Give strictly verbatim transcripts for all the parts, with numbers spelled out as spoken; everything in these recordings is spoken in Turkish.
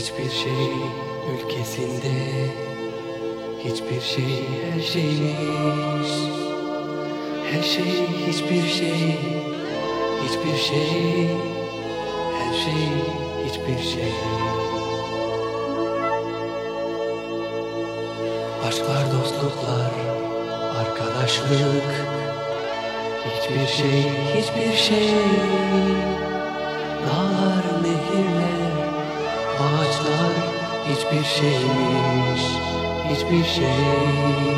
Hiçbir şey ülkesinde, hiçbir şey her şeymiş. Her şey hiçbir şey, hiçbir şey, her şey hiçbir şey. Aşklar, dostluklar, arkadaşlık, hiçbir şey, hiçbir şey. Dağlar, nehirler, ağaçlar, hiçbir şeymiş, hiçbir şey.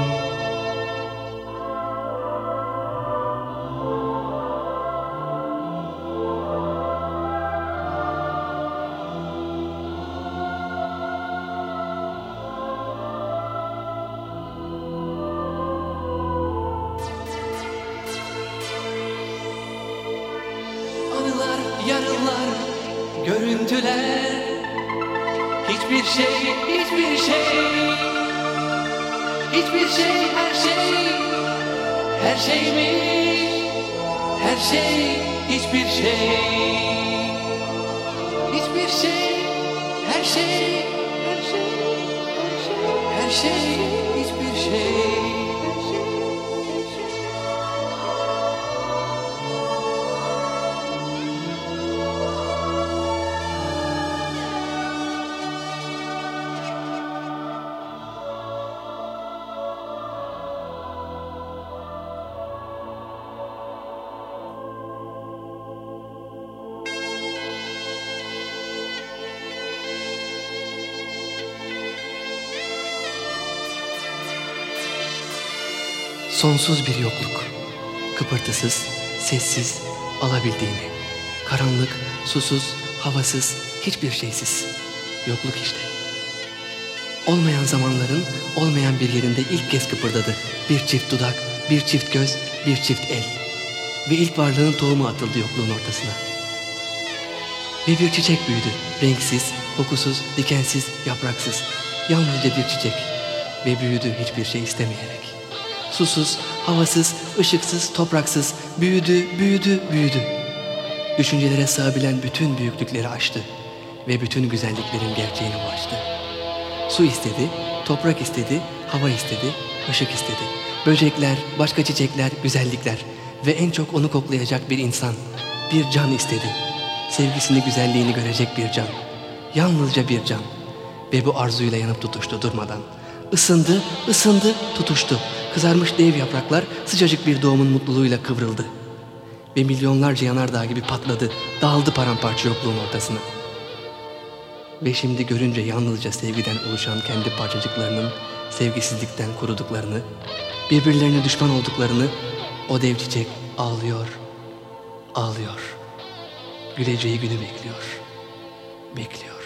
Anılar, yarınlar, görüntüler, hiçbir şey, hiçbir şey, hiçbir şey, her şey, her şeymiş, her şey, hiçbir şey, hiçbir şey, her şey, her şey, her şey, hiçbir şey. Sonsuz bir yokluk, kıpırtısız, sessiz, alabildiğini. Karanlık, susuz, havasız, hiçbir şeysiz. Yokluk işte. Olmayan zamanların, olmayan bir yerinde ilk kez kıpırdadı. Bir çift dudak, bir çift göz, bir çift el. Ve ilk varlığın tohumu atıldı yokluğun ortasına. Ve bir çiçek büyüdü, renksiz, kokusuz, dikensiz, yapraksız. Yalnızca bir çiçek. Ve büyüdü hiçbir şey istemeyerek. Susuz, havasız, ışıksız, topraksız, büyüdü, büyüdü, büyüdü. Düşüncelere sığabilen bütün büyüklükleri aştı ve bütün güzelliklerin gerçeğine ulaştı. Su istedi, toprak istedi, hava istedi, ışık istedi. Böcekler, başka çiçekler, güzellikler ve en çok onu koklayacak bir insan, bir can istedi. Sevgisini, güzelliğini görecek bir can, yalnızca bir can. Ve bu arzuyla yanıp tutuştu durmadan. Isındı, ısındı, tutuştu. Kızarmış dev yapraklar sıcacık bir doğumun mutluluğuyla kıvrıldı. Ve milyonlarca yanardağ gibi patladı, dağıldı paramparça yokluğun ortasına. Ve şimdi görünce yalnızca sevgiden oluşan kendi parçacıklarının sevgisizlikten kuruduklarını, birbirlerine düşman olduklarını, o dev çiçek ağlıyor, ağlıyor. Güleceği günü bekliyor, bekliyor.